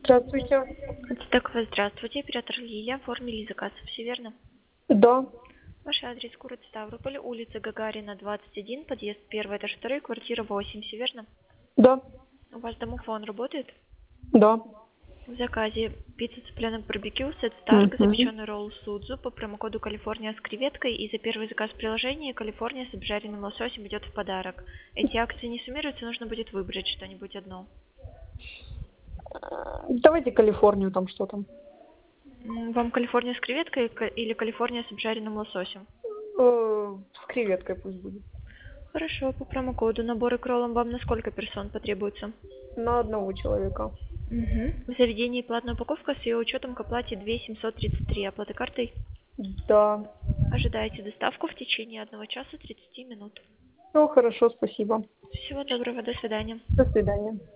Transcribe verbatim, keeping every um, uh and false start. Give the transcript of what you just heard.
Здравствуйте. Такое, здравствуйте, оператор Лилия. Оформили заказ, все верно? Да, Ваш адрес город Ставрополь, улица Гагарина, двадцать один, подъезд первый, этаж второй, квартира восемь, все верно? да, У вас домофон работает? да. В заказе пицца цыпленок барбекю, сет старк, Мгм. запеченный ролл судзу по промокоду Калифорния с креветкой, и за первый заказ в приложении Калифорния с обжаренным лососем идет в подарок. Эти акции не суммируются, нужно будет выбрать что-нибудь одно. Давайте Калифорнию, там что там. М, Вам Калифорния с креветкой ка- или Калифорния с обжаренным лососем? Э, С креветкой пусть будет. Хорошо, по промокоду набор и кроллом вам на сколько персон потребуется? На одного человека. Угу. В заведении платная упаковка с ее учетом к оплате две тысячи семьсот тридцать три. Оплата картой. Да. Ожидаете доставку в течение одного часа тридцати минут. Ну, хорошо, спасибо. Всего доброго, до свидания. До свидания.